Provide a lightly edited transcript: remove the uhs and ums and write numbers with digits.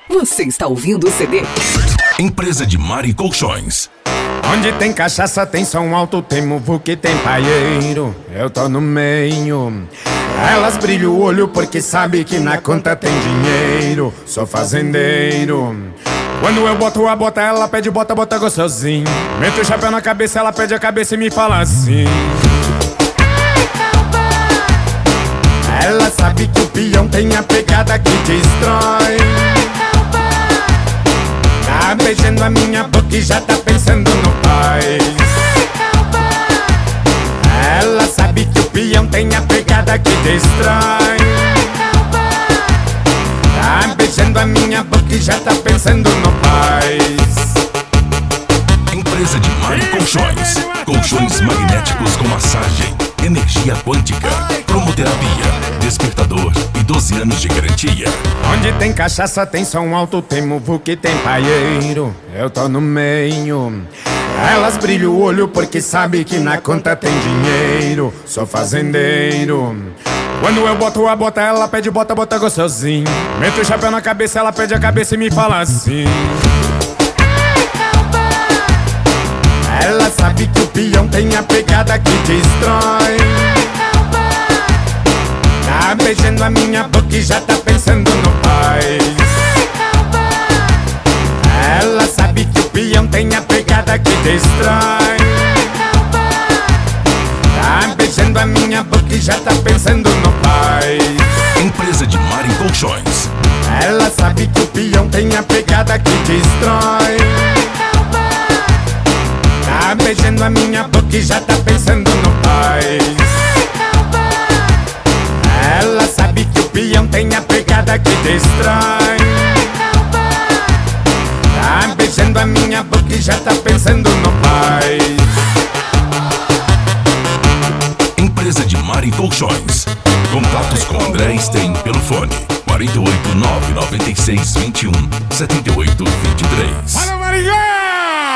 Você está ouvindo o CD? Empresa de Mari Colchões. Onde tem cachaça tem som alto, tem muvuca e tem paieiro. Eu tô no meio. Elas brilham o olho porque sabe que na conta tem dinheiro. Sou fazendeiro. Quando eu boto a bota, ela pede bota gostosinho. Meto o chapéu na cabeça, ela pede a cabeça e me fala assim: ela sabe que o peão tem a pegada que destrói. Tá beijando a minha boca e já tá pensando no paz. Ela sabe que o peão tem a pegada que destrói. Tá beijando a minha boca e já tá pensando no paz. Empresa de Mari Colchões. Colchões magnéticos com massagem, energia quântica, cromoterapia, despertador e 12 anos de garantia. Onde tem cachaça tem som alto, tem muvuca e tem paieiro. Eu tô no meio. Elas brilham o olho porque sabe que na conta tem dinheiro. Sou fazendeiro. Quando eu boto a bota, ela pede bota gostosinho. Meto o chapéu na cabeça, ela pede a cabeça e me fala assim: ela sabe que o peão tem a pegada que destrói. Tá beijando a minha boca e já tá pensando no paz. Ela sabe que o peão tem a pegada que destrói. Tá beijando a minha boca e já tá pensando no paz. Empresa de Mari Colchões. Ela sabe que o peão tem a pegada que destrói. Tá beijando a minha boca e já tá pensando no paz. Ela sabe que o peão tem a pegada que destrói. Tá beijando a minha boca e já tá pensando no paz. Empresa de Mari Colchões. Contatos com André Stein pelo fone 489 96 21 78 23. Fala, Maringá!